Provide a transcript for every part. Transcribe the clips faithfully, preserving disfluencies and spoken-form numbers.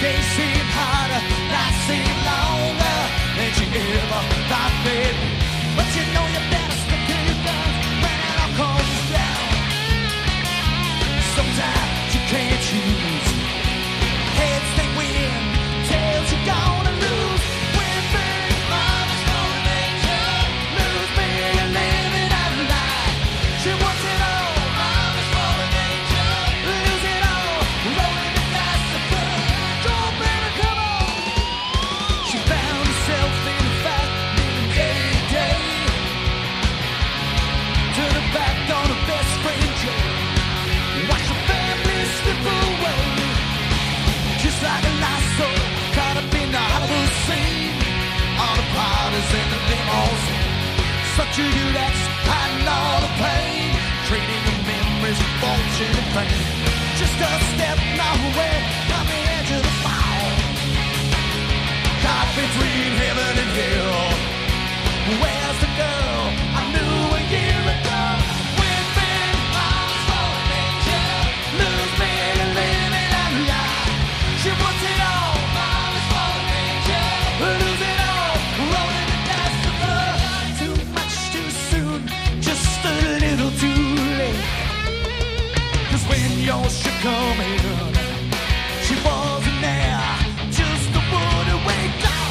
Days seem harder, nights seem longer than you ever thought they'd be. But you know you better stick to your guns when it all comes down. Sometimes you can't choose. Heads they win, tails you're gonna lose. Win big, mama's gonna make you lose big and live it out alive. She wants it all, mama's gonna make you lose it all. Rolling the dice to put, go baby, come on. She found herself in a fight, living day to day. Turn her back on her best friend Joe. Watch her family slip away. Just like a lost soul caught up in the Hollywood scene. All the parties and the demos. Such a good ex, hiding all the pain. Trading the memories of fortune and pain. Just a step my way on the edge of the fall. Caught between heaven and hell. Where's the girl I knew a year ago? Win big, mama's gonna make you lose big and live it out alive. She wants it all, mama's gonna make you lose it all. Rolling the dice of love, too much too soon, just a little too late. 'Cause when your ship come in, she wasn't there, just a would wake up.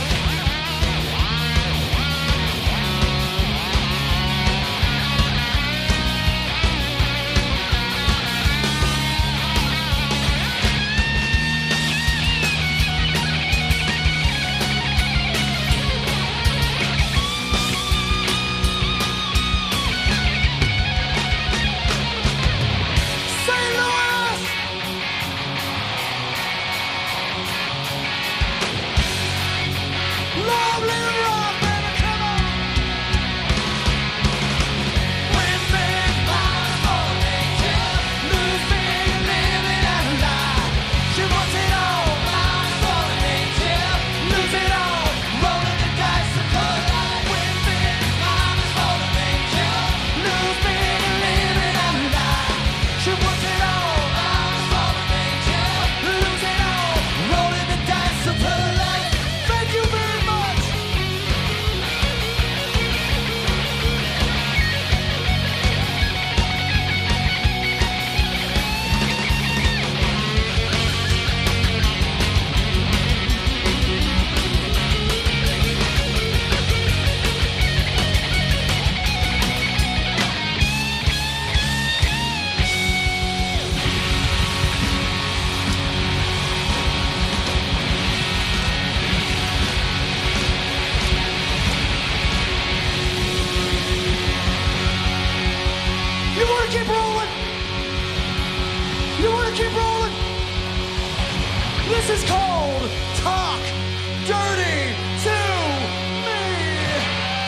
Saint Louis! Love, live, rock, baby, come on! Win big, mama's gonna make you lose big and live it out alive. She wants it all, mama's gonna make you lose it all. Rolling the dice to put life. Win big, mama's gonna make you lose big and live it out alive. She wants it all, mama's gonna make you lose it all. Rolling the dice to put life. Thank you very much. You wanna keep rolling? You wanna keep rolling? This is called Talk Dirty